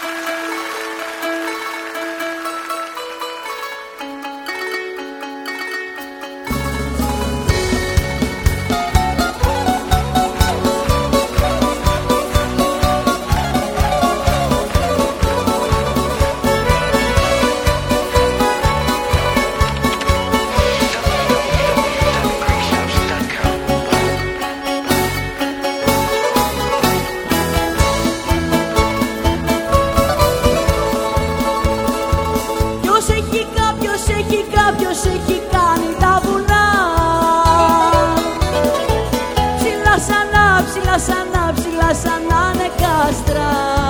Κάποιος έχει κάνει τα βουνά ψηλά σαν να είναι κάστρα.